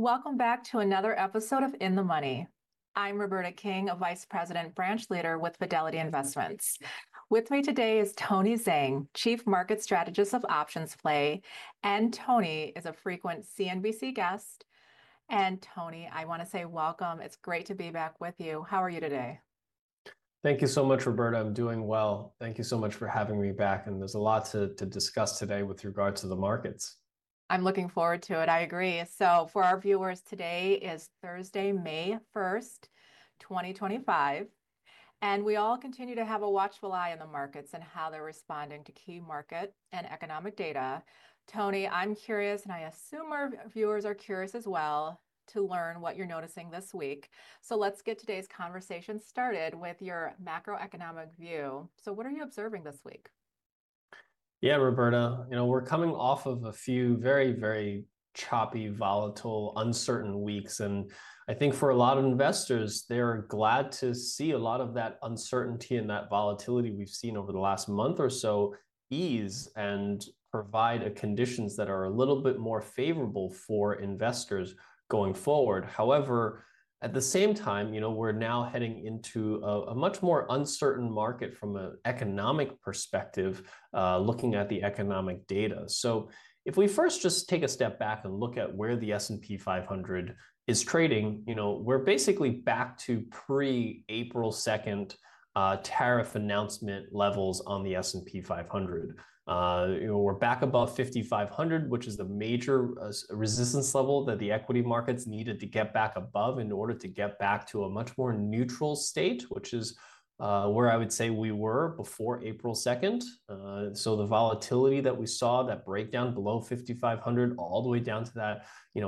Welcome back to another episode of In the Money. I'm Roberta King, a Vice President Branch Leader with Fidelity Investments. With me today is Tony Zhang, Chief Market Strategist of Options Play, and Tony is a frequent CNBC guest. And Tony, I want to say welcome. It's great to be back with you. How are you today? Thank you so much, Roberta. I'm doing well. Thank you so much for having me back. And there's a lot to discuss today with regard to the markets. I'm looking forward to it. I agree. So, for our viewers, today is Thursday, May 1st, 2025. And we all continue to have a watchful eye on the markets and how they're responding to key market and economic data. Tony, I'm curious, and I assume our viewers are curious as well to learn what you're noticing this week. So let's get today's conversation started with your macroeconomic view. So, what are you observing this week? Yeah, Roberta, we're coming off of a few very, very choppy, volatile, uncertain weeks. And I think for a lot of investors, they're glad to see a lot of that uncertainty and that volatility we've seen over the last month or so ease and provide conditions that are a little bit more favorable for investors going forward. However, at the same time, we're now heading into a much more uncertain market from an economic perspective, looking at the economic data. So if we first just take a step back and look at where the S&P 500 is trading, we're basically back to pre-April 2nd tariff announcement levels on the S&P 500. We're back above 5,500, which is the major resistance level that the equity markets needed to get back above in order to get back to a much more neutral state, which is where I would say we were before April 2nd. So the volatility that we saw, that breakdown below 5,500, all the way down to that,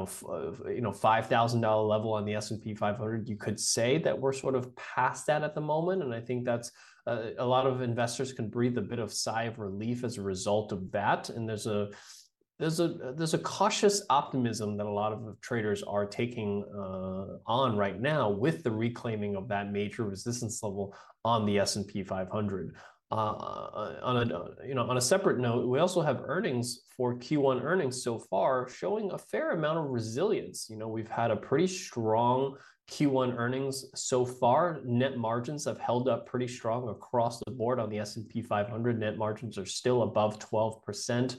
$5,000 level on the S&P 500, you could say that we're sort of past that at the moment. And I think that's a lot of investors can breathe a bit of sigh of relief as a result of that. And there's a cautious optimism that a lot of traders are taking on right now with the reclaiming of that major resistance level on the S&P 500. On a separate note, we also have earnings for Q1 earnings so far showing a fair amount of resilience. We've had a pretty strong Q1 earnings so far. Net margins have held up pretty strong across the board on the S&P 500. Net margins are still above 12%.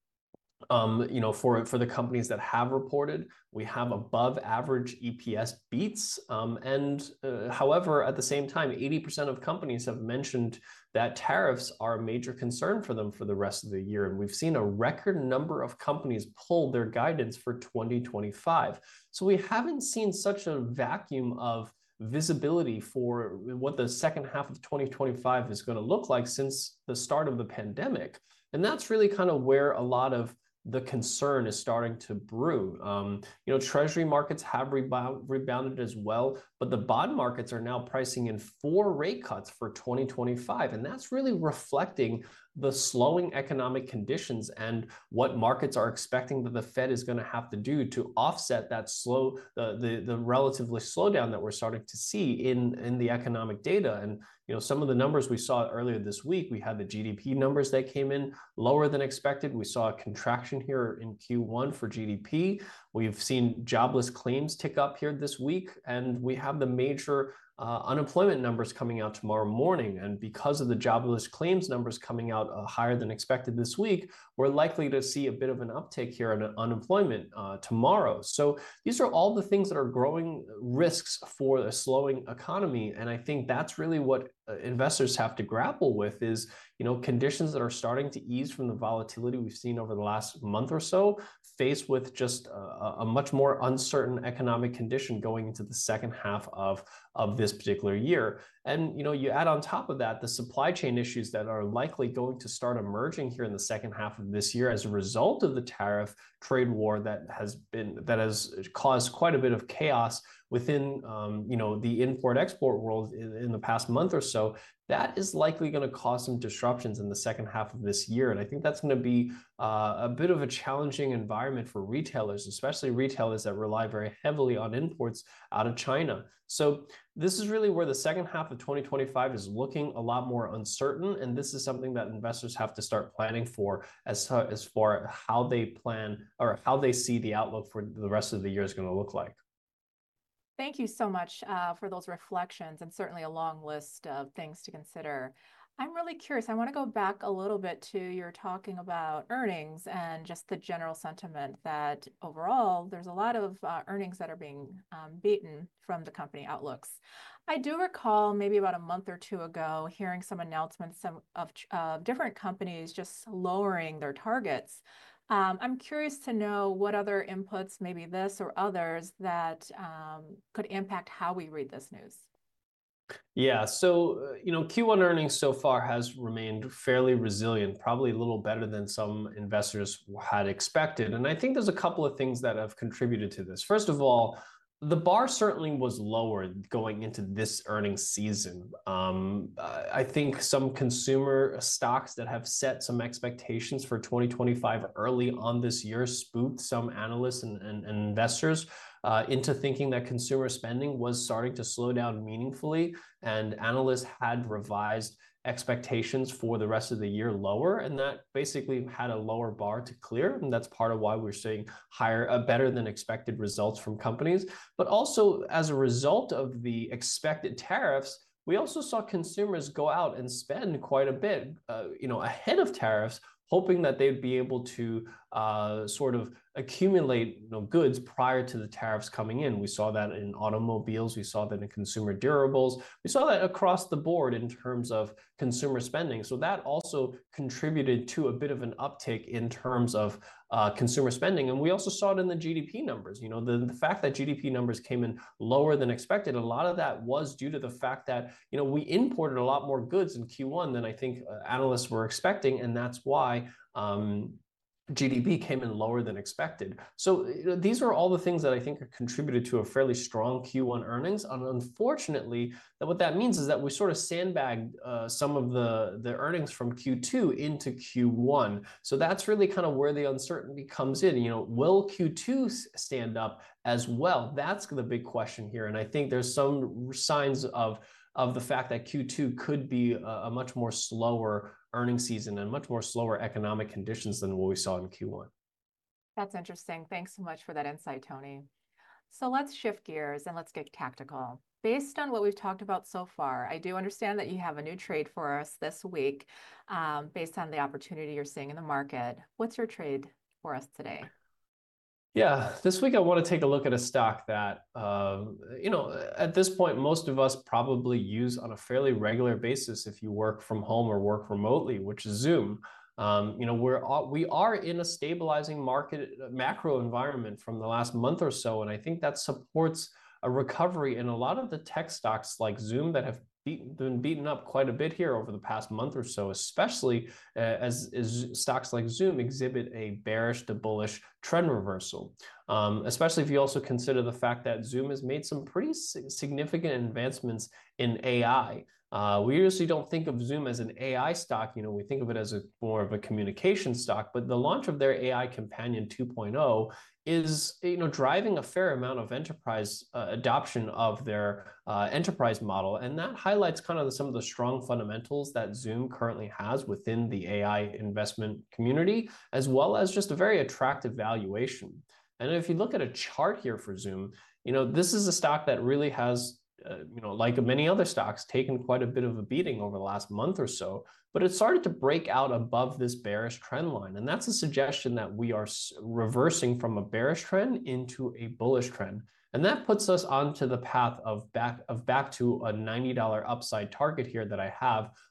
For the companies that have reported, we have above average EPS beats. However, at the same time, 80% of companies have mentioned that tariffs are a major concern for them for the rest of the year. And we've seen a record number of companies pull their guidance for 2025. So we haven't seen such a vacuum of visibility for what the second half of 2025 is going to look like since the start of the pandemic. And that's really kind of where a lot of the concern is starting to brew. Treasury markets have rebounded as well, but the bond markets are now pricing in 4 rate cuts for 2025. And that's really reflecting the slowing economic conditions and what markets are expecting that the Fed is going to have to do to offset that the relatively slowdown that we're starting to see in the economic data. And some of the numbers we saw earlier this week, we had the GDP numbers that came in lower than expected. We saw a contraction here in Q1 for GDP. We've seen jobless claims tick up here this week, and we have the major unemployment numbers coming out tomorrow morning. And because of the jobless claims numbers coming out higher than expected this week, we're likely to see a bit of an uptick here in unemployment tomorrow. So these are all the things that are growing risks for a slowing economy. And I think that's really what investors have to grapple with is, conditions that are starting to ease from the volatility we've seen over the last month or so, faced with just a much more uncertain economic condition going into the second half of this particular year. And, you add on top of that the supply chain issues that are likely going to start emerging here in the second half of this year as a result of the tariff trade war that has caused quite a bit of chaos within the import-export world in the past month or so, that is likely going to cause some disruptions in the second half of this year. And I think that's going to be a bit of a challenging environment for retailers, especially retailers that rely very heavily on imports out of China. So this is really where the second half of 2025 is looking a lot more uncertain. And this is something that investors have to start planning for as far how they plan or how they see the outlook for the rest of the year is going to look like. Thank you so much for those reflections and certainly a long list of things to consider. I'm really curious. I want to go back a little bit to your talking about earnings and just the general sentiment that overall there's a lot of earnings that are being beaten from the company outlooks. I do recall maybe about a month or two ago hearing some announcements of different companies just lowering their targets. I'm curious to know what other inputs, maybe this or others, that could impact how we read this news. Yeah, so Q1 earnings so far has remained fairly resilient, probably a little better than some investors had expected. And I think there's a couple of things that have contributed to this. First of all, the bar certainly was lower going into this earnings season. I think some consumer stocks that have set some expectations for 2025 early on this year spooked some analysts and investors into thinking that consumer spending was starting to slow down meaningfully, and analysts had revised expectations for the rest of the year lower, and that basically had a lower bar to clear, and that's part of why we're seeing better than expected results from companies. But also, as a result of the expected tariffs, we also saw consumers go out and spend quite a bit, ahead of tariffs, hoping that they'd be able to sort of accumulate goods prior to the tariffs coming in. We saw that in automobiles, we saw that in consumer durables, we saw that across the board in terms of consumer spending. So that also contributed to a bit of an uptick in terms of consumer spending. And we also saw it in the GDP numbers. The fact that GDP numbers came in lower than expected, a lot of that was due to the fact that we imported a lot more goods in Q1 than I think analysts were expecting, and that's why GDP came in lower than expected. So these are all the things that I think are contributed to a fairly strong Q1 earnings. And unfortunately, what that means is that we sort of sandbagged some of the earnings from Q2 into Q1. So that's really kind of where the uncertainty comes in. Will Q2 stand up as well? That's the big question here. And I think there's some signs of the fact that Q2 could be a much more slower earnings season and much more slower economic conditions than what we saw in Q1. That's interesting. Thanks so much for that insight, Tony. So let's shift gears and let's get tactical. Based on what we've talked about so far, I do understand that you have a new trade for us this week based on the opportunity you're seeing in the market. What's your trade for us today? Yeah, this week I want to take a look at a stock that, at this point, most of us probably use on a fairly regular basis if you work from home or work remotely, which is Zoom. We are in a stabilizing market macro environment from the last month or so, and I think that supports a recovery in a lot of the tech stocks like Zoom that have been beaten up quite a bit here over the past month or so, especially as stocks like Zoom exhibit a bearish to bullish trend reversal. Especially if you also consider the fact that Zoom has made some pretty significant advancements in AI. We usually don't think of Zoom as an AI stock. We think of it as more of a communication stock, but the launch of their AI Companion 2.0 is driving a fair amount of enterprise adoption of their enterprise model, and that highlights kind of some of the strong fundamentals that Zoom currently has within the AI investment community, as well as just a very attractive valuation. And if you look at a chart here for Zoom, this is a stock that really has like many other stocks, taken quite a bit of a beating over the last month or so, but it started to break out above this bearish trend line. And that's a suggestion that we are reversing from a bearish trend into a bullish trend. And that puts us onto the path of back to a $90 upside target here that I have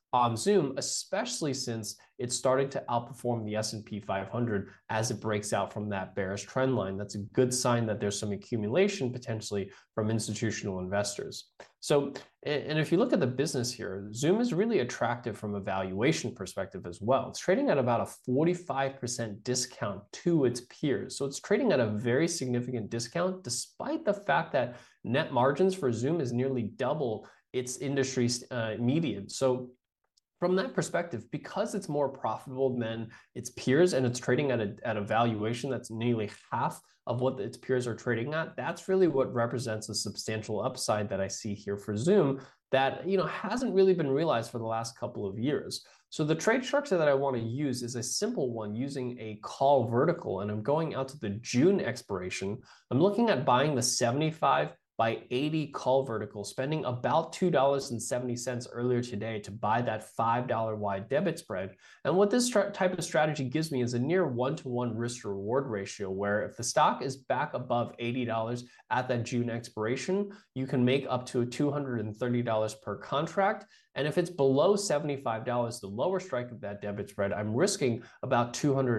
on Zoom, especially since it's starting to outperform the S&P 500 as it breaks out from that bearish trend line. That's a good sign that there's some accumulation potentially from institutional investors. So, and if you look at the business here, Zoom is really attractive from a valuation perspective as well. It's trading at about a 45% discount to its peers. So it's trading at a very significant discount, despite the fact that net margins for Zoom is nearly double its industry median. So from that perspective, because it's more profitable than its peers and it's trading at a valuation that's nearly half of what its peers are trading at, that's really what represents a substantial upside that I see here for Zoom that hasn't really been realized for the last couple of years. So the trade structure that I want to use is a simple one using a call vertical, and I'm going out to the June expiration. I'm looking at buying the 75 by 80 call vertical, spending about $2.70 earlier today to buy that $5 wide debit spread. And what this type of strategy gives me is a near one-to-one risk to reward ratio, where if the stock is back above $80 at that June expiration, you can make up to $230 per contract. And if it's below $75, the lower strike of that debit spread, I'm risking about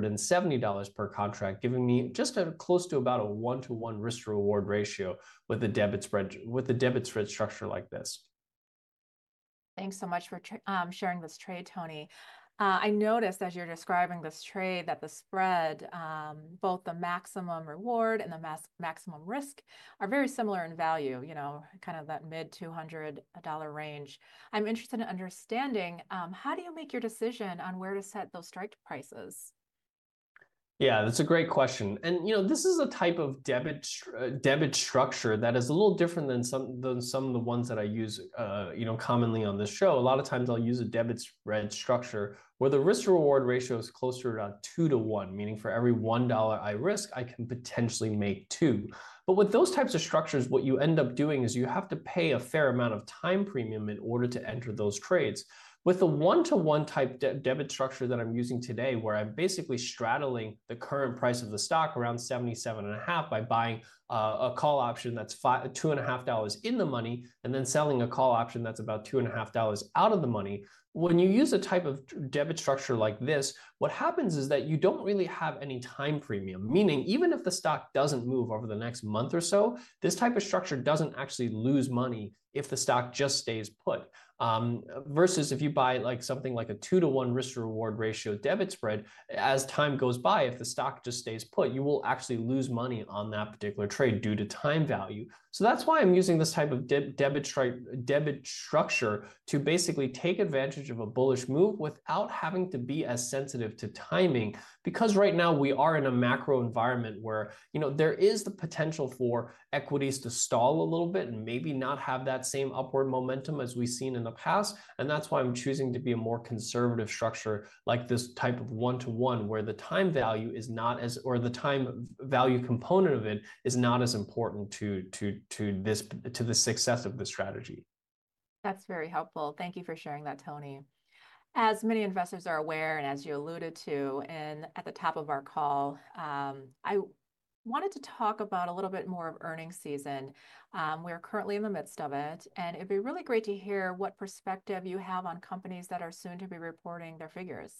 $270 per contract, giving me just close to about a one-to-one risk to reward ratio with the debit spread structure like this. Thanks so much for sharing this trade, Tony. I noticed as you're describing this trade that the spread, both the maximum reward and the maximum risk, are very similar in value, kind of that mid $200 range. I'm interested in understanding, how do you make your decision on where to set those strike prices? Yeah, that's a great question. And this is a type of debit structure that is a little different than some of the ones that I use commonly on this show. A lot of times I'll use a debit spread structure where the risk to reward ratio is closer to around 2-to-1, meaning for every $1 I risk, I can potentially make 2. But with those types of structures, what you end up doing is you have to pay a fair amount of time premium in order to enter those trades. With the one-to-one type debit structure that I'm using today, where I'm basically straddling the current price of the stock around 77.5 by buying a call option that's $2.50 in the money, and then selling a call option that's about $2.50 out of the money. When you use a type of debit structure like this, what happens is that you don't really have any time premium, meaning even if the stock doesn't move over the next month or so, this type of structure doesn't actually lose money if the stock just stays put. Versus if you buy like something like a 2-to-1 risk to reward ratio debit spread, as time goes by, if the stock just stays put, you will actually lose money on that particular trade due to time value. So that's why I'm using this type of debit structure to basically take advantage of a bullish move without having to be as sensitive to timing. Because right now we are in a macro environment where there is the potential for equities to stall a little bit and maybe not have that same upward momentum as we've seen in the past. And that's why I'm choosing to be a more conservative structure like this type of one-to-one, where the time value is not as, or the time value component of it is not as important to the success of the strategy. That's very helpful. Thank you for sharing that, Tony. As many investors are aware, and as you alluded to at the top of our call, I wanted to talk about a little bit more of earnings season. We're currently in the midst of it, and it'd be really great to hear what perspective you have on companies that are soon to be reporting their figures.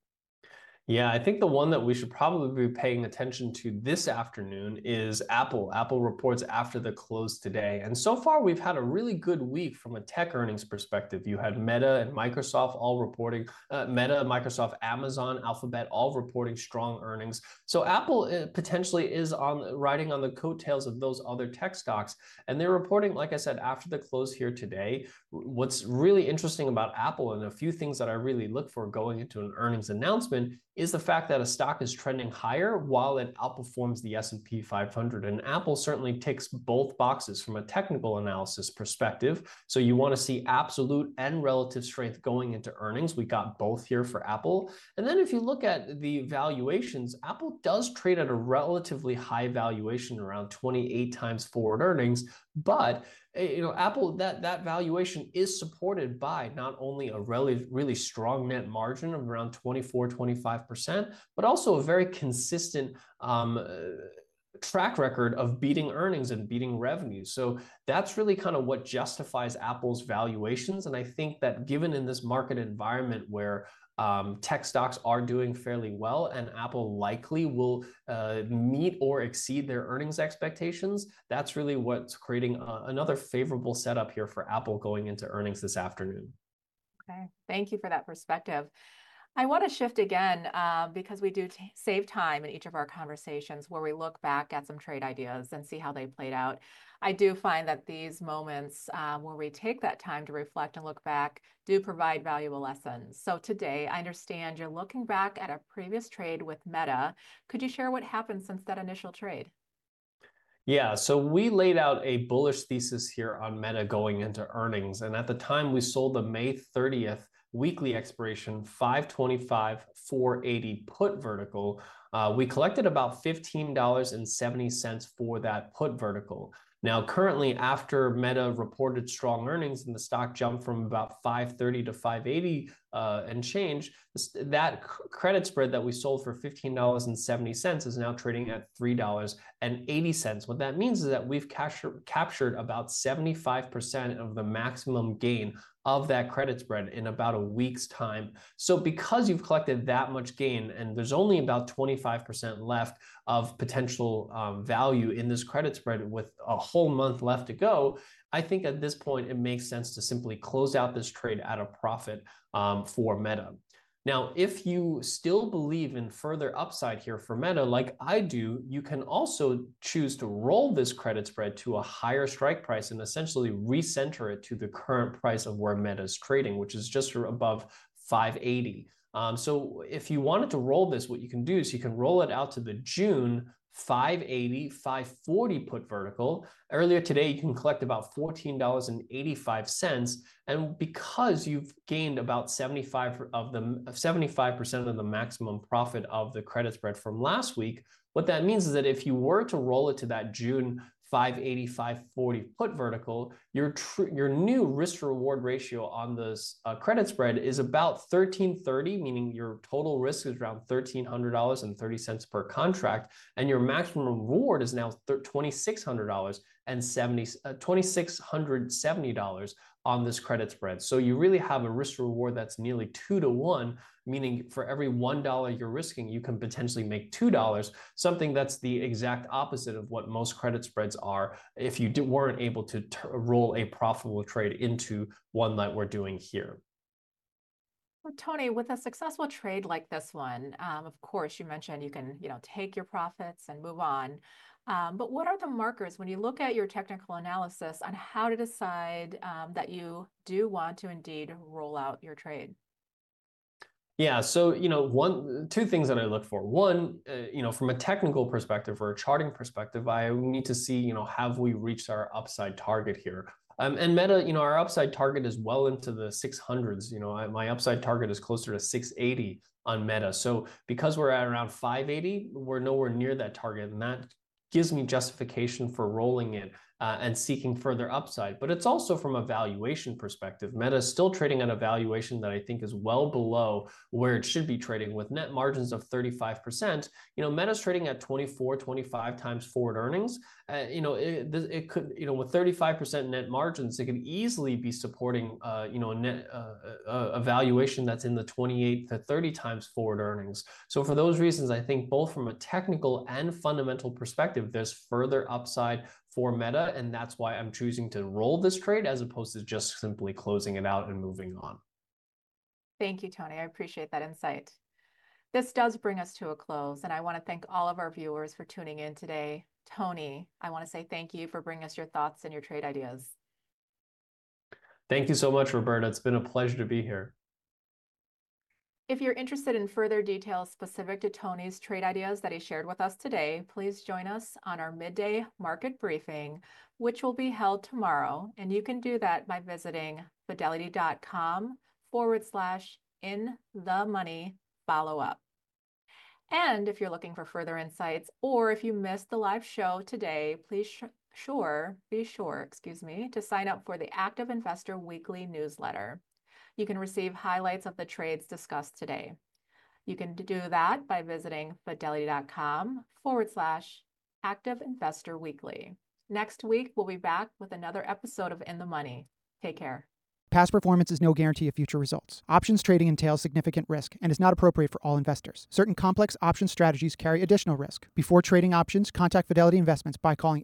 Yeah, I think the one that we should probably be paying attention to this afternoon is Apple. Apple reports after the close today. And so far, we've had a really good week from a tech earnings perspective. You had Meta and Microsoft all reporting, Meta, Microsoft, Amazon, Alphabet all reporting strong earnings. So Apple potentially is riding on the coattails of those other tech stocks. And they're reporting, like I said, after the close here today. What's really interesting about Apple, and a few things that I really look for going into an earnings announcement, is the fact that a stock is trending higher while it outperforms the S&P 500. And Apple certainly ticks both boxes from a technical analysis perspective. So you want to see absolute and relative strength going into earnings. We got both here for Apple. And then if you look at the valuations, Apple does trade at a relatively high valuation, around 28 times forward earnings. But Apple, that valuation is supported by not only a really strong net margin of around 24-25%, but also a very consistent track record of beating earnings and beating revenue. So that's really kind of what justifies Apple's valuations. And I think that given in this market environment where tech stocks are doing fairly well, and Apple likely will meet or exceed their earnings expectations. That's really what's creating another favorable setup here for Apple going into earnings this afternoon. Okay, thank you for that perspective. I want to shift again because we do save time in each of our conversations where we look back at some trade ideas and see how they played out. I do find that these moments where we take that time to reflect and look back do provide valuable lessons. So today, I understand you're looking back at a previous trade with Meta. Could you share what happened since that initial trade? Yeah, so we laid out a bullish thesis here on Meta going into earnings. And at the time, we sold the May 30th weekly expiration 525 480 put vertical. We collected about $15.70 for that put vertical. Now, currently, after Meta reported strong earnings and the stock jumped from about 530 to 580 and change, that credit spread that we sold for $15.70 is now trading at $3.80. What that means is that we've captured about 75% of the maximum gain of that credit spread in about a week's time. So because you've collected that much gain and there's only about 25% left of potential value in this credit spread with a whole month left to go, I think at this point it makes sense to simply close out this trade at a profit for Meta. Now, if you still believe in further upside here for Meta, like I do, you can also choose to roll this credit spread to a higher strike price and essentially recenter it to the current price of where Meta is trading, which is just above 580. So if you wanted to roll this, what you can do is you can roll it out to the June 580, 540 put vertical. Earlier today, you can collect about $14.85. And because you've gained about 75% of the maximum profit of the credit spread from last week, what that means is that if you were to roll it to that June 580, 540 put vertical, your new risk reward ratio on this credit spread is about 1330, meaning your total risk is around $1,300.30 per contract, and your maximum reward is now $2,670 on this credit spread. So you really have a risk reward that's nearly 2 to 1, meaning for every $1 you're risking, you can potentially make $2, something that's the exact opposite of what most credit spreads are if you weren't able to roll a profitable trade into one that we're doing here. Well, Tony, with a successful trade like this one, of course, you mentioned you can, take your profits and move on. But what are the markers when you look at your technical analysis on how to decide that you do want to indeed roll out your trade? Yeah, so two things that I look for. One, from a technical perspective or a charting perspective, I need to see, have we reached our upside target here? And Meta, our upside target is well into the 600s. My upside target is closer to 680 on Meta. So because we're at around 580, we're nowhere near that target, and that gives me justification for rolling it and seeking further upside. But it's also from a valuation perspective. Meta is still trading at a valuation that I think is well below where it should be trading with net margins of 35%. Meta's trading at 24, 25 times forward earnings. It could, with 35% net margins, it could easily be supporting, a valuation that's in the 28 to 30 times forward earnings. So for those reasons, I think both from a technical and fundamental perspective, there's further upside for Meta, and that's why I'm choosing to roll this trade as opposed to just simply closing it out and moving on. Thank you, Tony. I appreciate that insight. This does bring us to a close, and I want to thank all of our viewers for tuning in today. Tony, I want to say thank you for bringing us your thoughts and your trade ideas. Thank you so much, Roberta. It's been a pleasure to be here. If you're interested in further details specific to Tony's trade ideas that he shared with us today, please join us on our midday market briefing, which will be held tomorrow. And you can do that by visiting fidelity.com/in-the-money-follow-up. And if you're looking for further insights, or if you missed the live show today, please be sure to sign up for the Active Investor Weekly newsletter. You can receive highlights of the trades discussed today. You can do that by visiting fidelity.com/ Active Investor Weekly. Next week, we'll be back with another episode of In the Money. Take care. Past performance is no guarantee of future results. Options trading entails significant risk and is not appropriate for all investors. Certain complex option strategies carry additional risk. Before trading options, contact Fidelity Investments by calling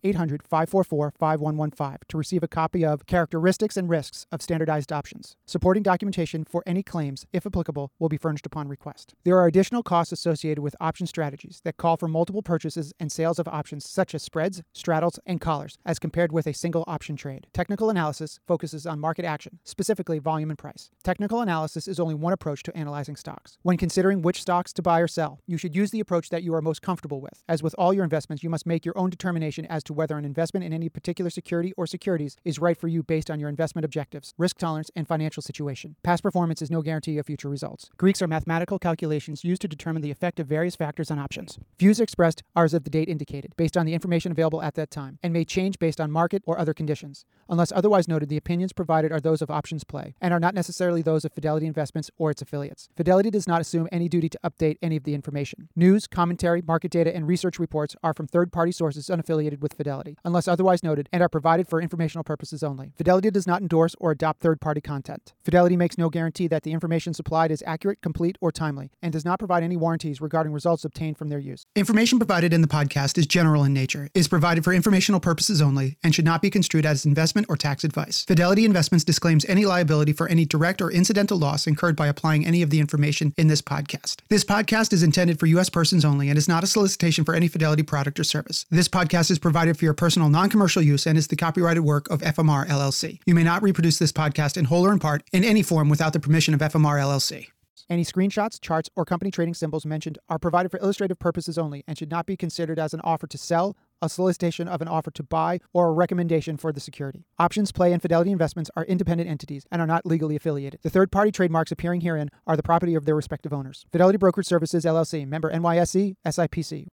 800-544-5115 to receive a copy of Characteristics and Risks of Standardized Options. Supporting documentation for any claims, if applicable, will be furnished upon request. There are additional costs associated with option strategies that call for multiple purchases and sales of options such as spreads, straddles, and collars, as compared with a single option trade. Technical analysis focuses on market action, specifically volume and price. Technical analysis is only one approach to analyzing stocks. When considering which stocks to buy or sell, you should use the approach that you are most comfortable with. As with all your investments, you must make your own determination as to whether an investment in any particular security or securities is right for you based on your investment objectives, risk tolerance, and financial situation. Past performance is no guarantee of future results. Greeks are mathematical calculations used to determine the effect of various factors on options. Views expressed are as of the date indicated, based on the information available at that time, and may change based on market or other conditions. Unless otherwise noted, the opinions provided are those of Options Play and are not necessarily those of Fidelity Investments or its affiliates. Fidelity does not assume any duty to update any of the information. News, commentary, market data, and research reports are from third-party sources unaffiliated with Fidelity, unless otherwise noted, and are provided for informational purposes only. Fidelity does not endorse or adopt third-party content. Fidelity makes no guarantee that the information supplied is accurate, complete, or timely, and does not provide any warranties regarding results obtained from their use. Information provided in the podcast is general in nature, is provided for informational purposes only, and should not be construed as investment or tax advice. Fidelity Investments disclaims any liability for any direct or incidental loss incurred by applying any of the information in this podcast. This podcast is intended for U.S. persons only and is not a solicitation for any Fidelity product or service. This podcast is provided for your personal non-commercial use and is the copyrighted work of FMR LLC. You may not reproduce this podcast in whole or in part in any form without the permission of FMR LLC. Any screenshots, charts, or company trading symbols mentioned are provided for illustrative purposes only and should not be considered as an offer to sell, a solicitation of an offer to buy, or a recommendation for the security. Options Play and Fidelity Investments are independent entities and are not legally affiliated. The third-party trademarks appearing herein are the property of their respective owners. Fidelity Brokerage Services, LLC, member NYSE, SIPC.